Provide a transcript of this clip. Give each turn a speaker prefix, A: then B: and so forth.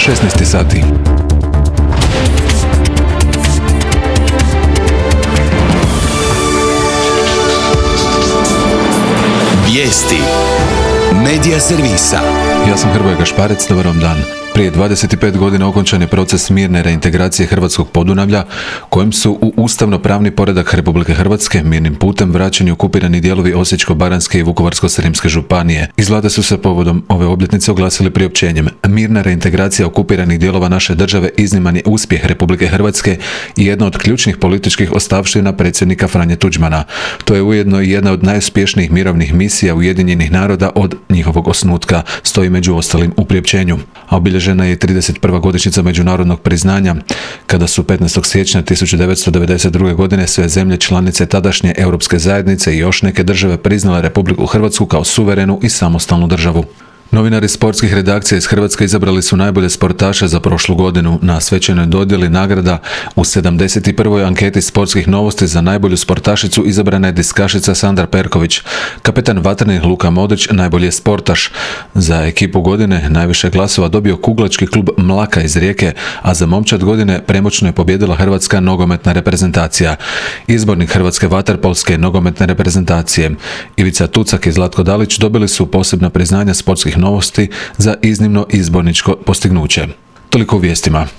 A: 16 sati.
B: Vijesti Medija servisa.
A: Ja sam Hrvoje Gašparec, dobar vam dan. Prije 25 godina okončan je proces mirne reintegracije hrvatskog Podunavlja, kojim su u ustavno-pravni poredak Republike Hrvatske mirnim putem vraćeni okupirani dijelovi Osječko-baranjske i Vukovarsko-srijemske županije. Iz Vlade su se povodom ove obljetnice oglasili priopćenjem: mirna reintegracija okupiranih dijelova naše države izniman je uspjeh Republike Hrvatske i jedna od ključnih političkih ostavština predsjednika Franje Tuđmana. To je ujedno i jedna od najuspješnijih mirovnih misija Ujedinjenih naroda od njihovog osnutka, stoji među ostalim u priopćenju. A obilježena je 31. godišnjica međunarodnog priznanja, kada su 15. siječnja 1992. godine sve zemlje članice tadašnje Europske zajednice i još neke države priznale Republiku Hrvatsku kao suverenu i samostalnu državu. Novinari sportskih redakcija iz Hrvatske izabrali su najbolje sportaše za prošlu godinu. Na svečanoj dodjeli nagrada u 71. anketi sportskih novosti za najbolju sportašicu izabrana je diskašica Sandra Perković. Kapetan vatrenih Luka Modrić najbolji je sportaš. Za ekipu godine najviše glasova dobio kuglački klub Mlaka iz Rijeke, a za momčad godine premoćno je pobijedila hrvatska nogometna reprezentacija. Izbornik hrvatske vaterpolske nogometne reprezentacije Ivica Tucak i Zlatko Dalić dobili su posebna priznanja sportskih novosti za iznimno izborničko postignuće. Toliko u vijestima.